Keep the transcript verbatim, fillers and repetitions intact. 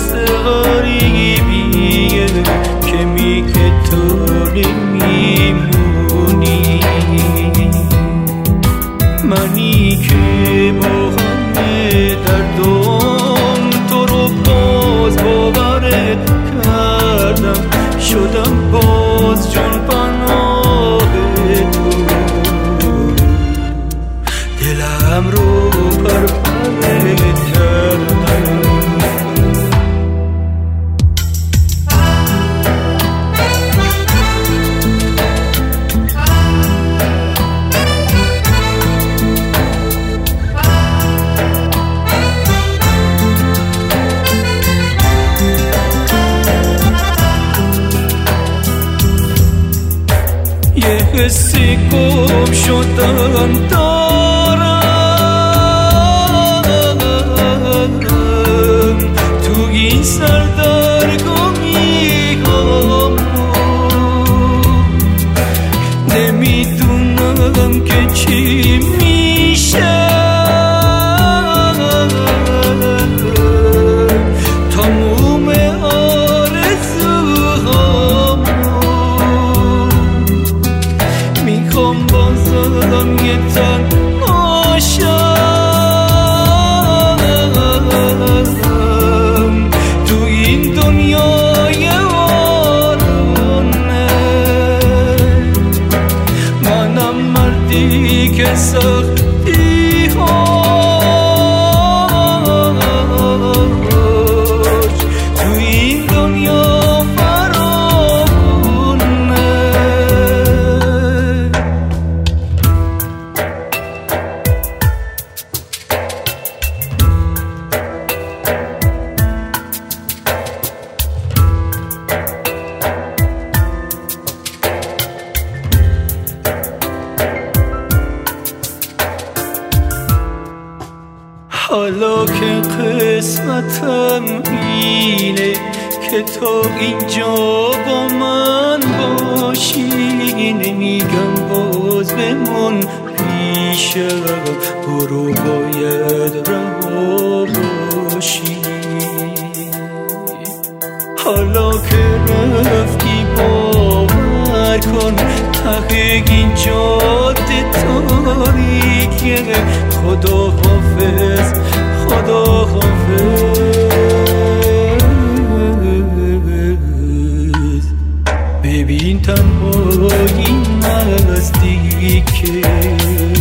واسه غریبیه که میگه تو نمیمونی. منی که با همه دردم تو رو باز باورت کردم، شدم باز جون پناه تو، دلم رو پرپرت کردم. یه حسی گم شدم دارم تو این سردرگمی هم، نمیدونم که چی میشه، تموم آرزوهام میخوام بازم یه تن باشم تو این دنیای وارونه. منم مردی که سختی هاش تو این دنیا فرامونه. حالا که قسمتم اینه که تو اینجا با من باشی، نمیگم باز بمون پیشم، برو باید رها باشی. حالا که رفتی باور کن ته این جاده تاریکه، خدا حافظ خدا حافظ. ببین تنهایی نزدیکه.